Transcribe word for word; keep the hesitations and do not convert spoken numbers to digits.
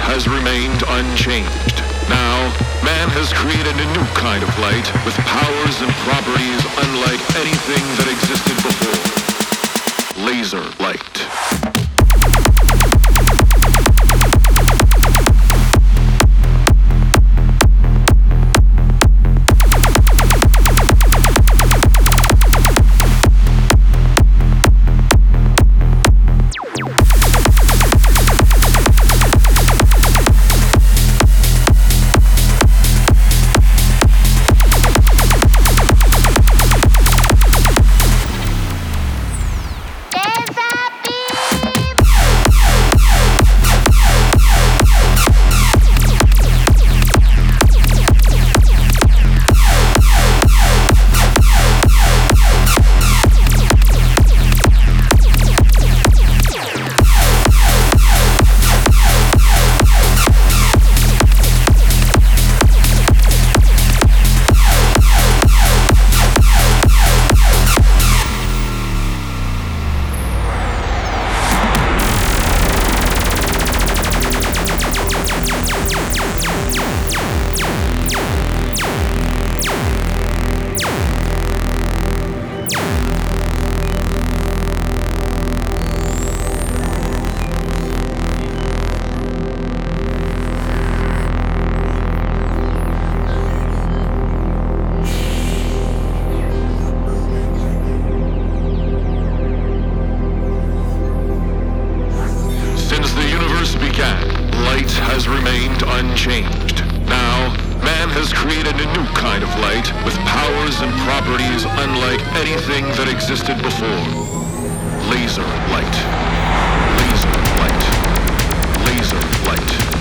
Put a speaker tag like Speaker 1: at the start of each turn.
Speaker 1: has remained unchanged. Now, man has created a new kind of light with powers and properties unlike anything that existed before. Laser light. Light has remained unchanged. Now, man has created a new kind of light with powers and properties unlike anything that existed before. Laser light. Laser light. Laser light.